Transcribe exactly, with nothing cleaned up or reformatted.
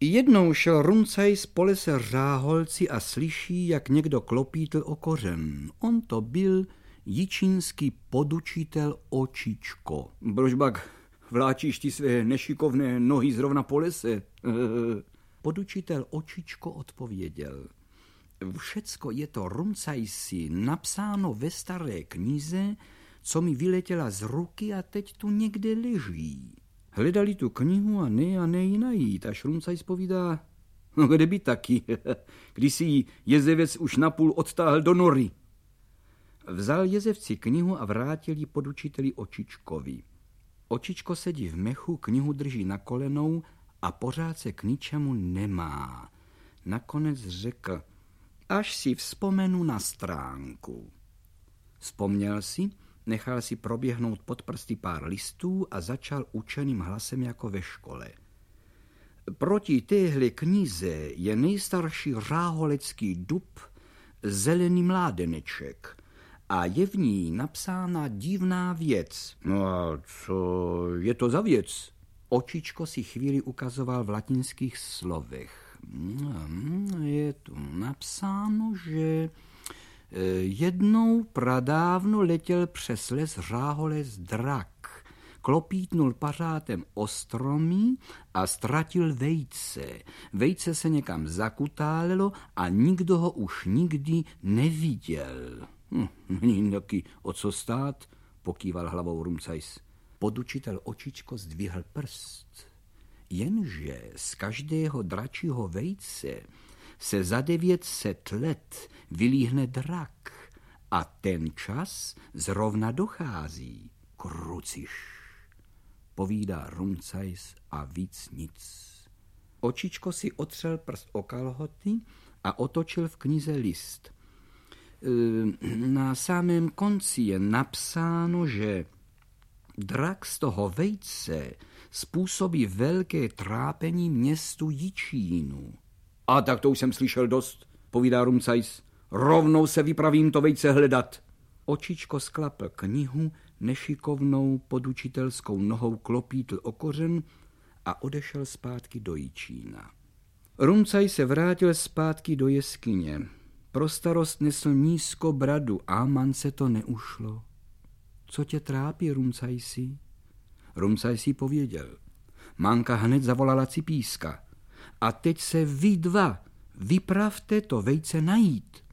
Jednou šel Rumcajs po lese Řáholci a slyší, jak někdo klopítl o kořen. On to byl jičínský podučitel Očičko. Brožbak, vláčíš ty své nešikovné nohy zrovna po lese? Podučitel Očičko odpověděl. Všecko je to, Rumcajsi, napsáno ve staré knize, co mi vyletěla z ruky a teď tu někde leží. Hledali tu knihu a ne a ne ji najít, až Rumcajs povídá, no kde by taky, když si ji jezevec už napůl odtáhl do nory. Vzal jezevci knihu a vrátil ji podučiteli Očičkovi. Očičko sedí v mechu, knihu drží na kolenou a pořád se k ničemu nemá. Nakonec řekl, až si vzpomenu na stránku. Vzpomněl si, nechal si proběhnout pod prsty pár listů a začal učeným hlasem jako ve škole. Proti téhle knize je nejstarší řáholecký dub zelený mládeneček a je v ní napsána divná věc. No a co je to za věc? Očičko si chvíli ukazoval v latinských slovech. Je tu napsáno, že jednou pradávno letěl přes les Řáholec drak, klopítnul pařátem o stromy a ztratil vejce. Vejce se někam zakutálelo a nikdo ho už nikdy neviděl. Hm, není taky o co stát, pokýval hlavou Rumcajs. Podučitel Očičko zdvihl prst. Jenže z každého dračího vejce se za devět set let vylíhne drak a ten čas zrovna dochází. Kruciš, povídá Rumcajs a víc nic. Očičko si otřel prst o kalhoty a otočil v knize list. Na samém konci je napsáno, že drak z toho vejce způsobí velké trápení městu Jičínu. A tak to už jsem slyšel dost, povídá Rumcajs. Rovnou se vypravím to vejce hledat. Očičko sklapl knihu, nešikovnou podučitelskou nohou klopítl o kořen a odešel zpátky do Jičína. Rumcajs se vrátil zpátky do jeskyně. Pro starost nesl nízko bradu a man se to neušlo. Co tě trápí, Rumcajsi? Rumcajsi pověděl. Manka hned zavolala Cipíska. A teď se vy dva vypravte to vejce najít.